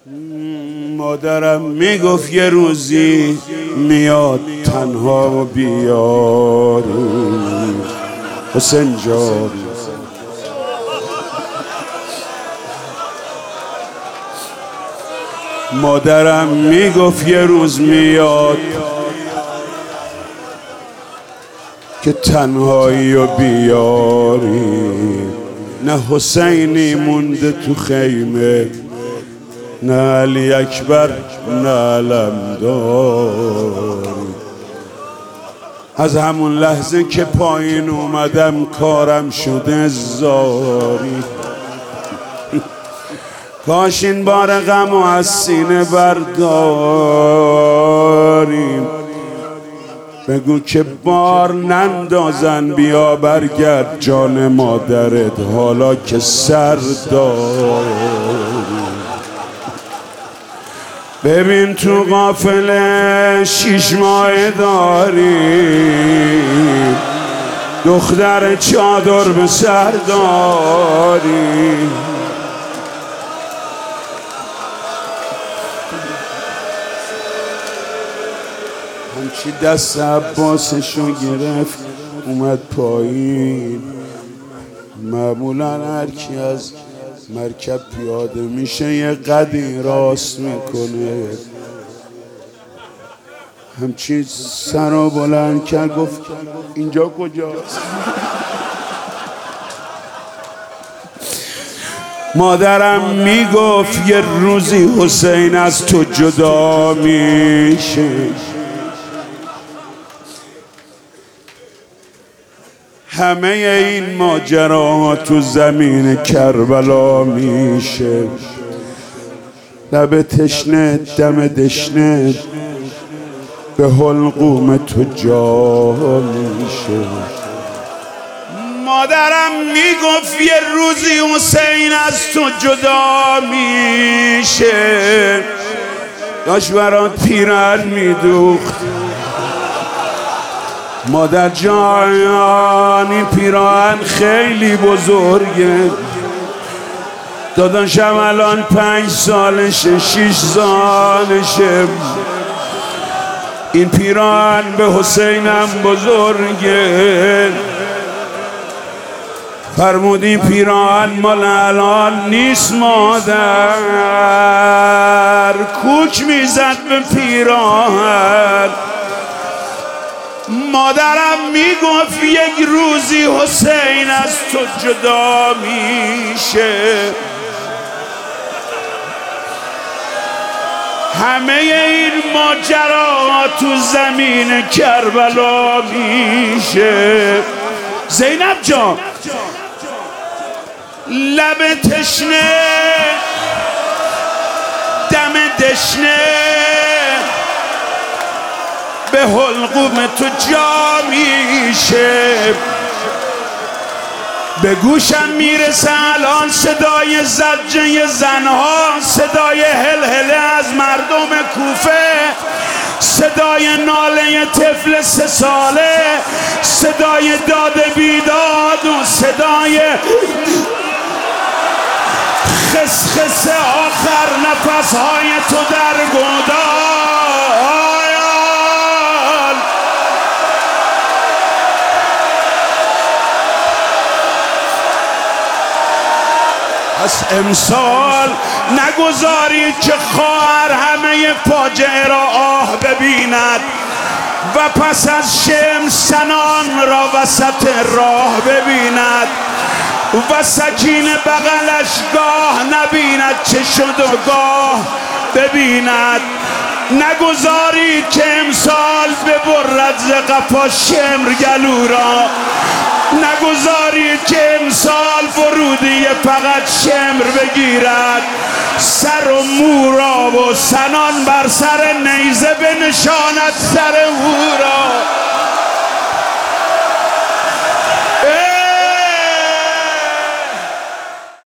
مادرم میگفت یه روزی میاد تنها بیاری حسین جان. مادرم میگفت یه روز میاد که تنهایی رو بیاری. نه حسینی مونده تو خیمه، نه علی اکبر، نه علمداری. از همون لحظه که پایین اومدم کارم شده زاری. کاش این بار غمو از سینه برداریم. بگو که بار نندازن، بیا برگرد جان مادرت حالا که سر داری. ببین تو قافله 6 ماه داری، دختر چادر به سر داری. همچی دست عباسشو گرفت اومد پایین. معمولا هر کی از مرکب پیاده میشه یه قدی راست میکنه. همچی سر رو بلند کرد گفت اینجا کجاست؟ مادرم میگفت یه روزی حسین از تو جدا میشه. همه این ماجراها تو زمین کربلا میشه. لب تشنه دم دشنه به حلقوم تو جا میشه. مادرم میگفت یه روزی حسین از تو جدا میشه. داشت برات پیرهن میدوخت. مادر جان این پیراهن خیلی بزرگه. داداشم الان 5 سالشه 6 سالشه. این پیراهن به حسینم بزرگه. فرمود این پیراهن مال الان نیست مادر. کوک میزد به پیراهن. مادرم میگفت یک روزی حسین از تو جدا میشه. همه این ماجرا تو زمین کربلا میشه. زینب جان لب تشنه دم دشنه به حلقوم تو جا میشه. به گوشم میرسه الان صدای زجه زنها، صدای هلهله از مردم کوفه، صدای ناله طفل 3 ساله، صدای داد بیداد و صدای خسخس آخر نفسهای تو در گودال. پس امسال نگذارید که خواهر همه فاجعه را آه ببیند و پس از شمس سنان را وسط راه ببیند و سکین بغلش گاه نبیند چه شد و گاه ببیند. نگذارید که امسال ببرد ز قفا شمر گلو را. نگذارید که امسال فرودی فقط شمر بگیرد. سر و مو را و سنان بر سر نیزه بنشاند سر او را.